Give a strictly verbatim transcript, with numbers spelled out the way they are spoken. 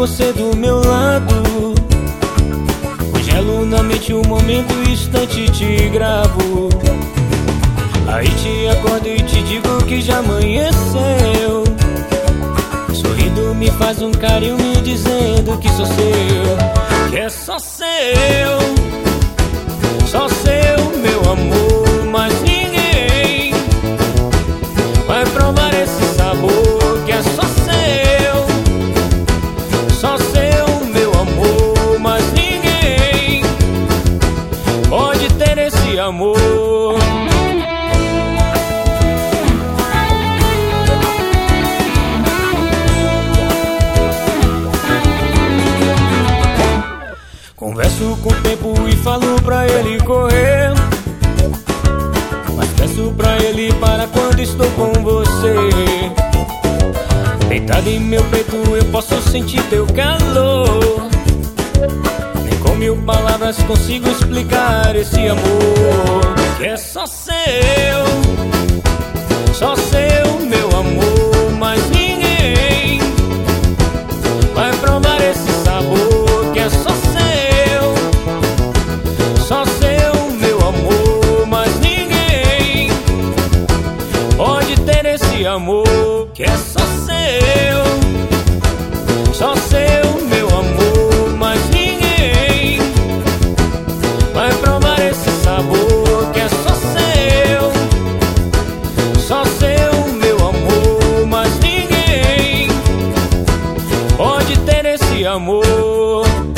você do meu lado. Congelo na mente o momento, o instante te gravo. Aí te acordo e te digo que já amanheceu. Sorrindo me faz um carinho me dizendo que sou seu, que é só seu, só seu, meu amor, mas ninguém vai provar esse sabor, que é só seu, só seu, meu amor, mas ninguém pode ter esse amor. Converso com o tempo e falo pra ele correr, mas peço pra ele parar quando estou com você. Deitado em meu peito eu posso sentir teu calor. Nem com mil palavras consigo explicar esse amor, que é só seu, só seu, meu amor, mas ninguém vai provar esse sabor, que é só seu, só seu, meu amor, mas ninguém pode ter esse amor, que é só seu, só seu, meu amor, mas ninguém vai provar esse sabor, que é só seu, só seu, meu amor, mas ninguém pode ter esse amor.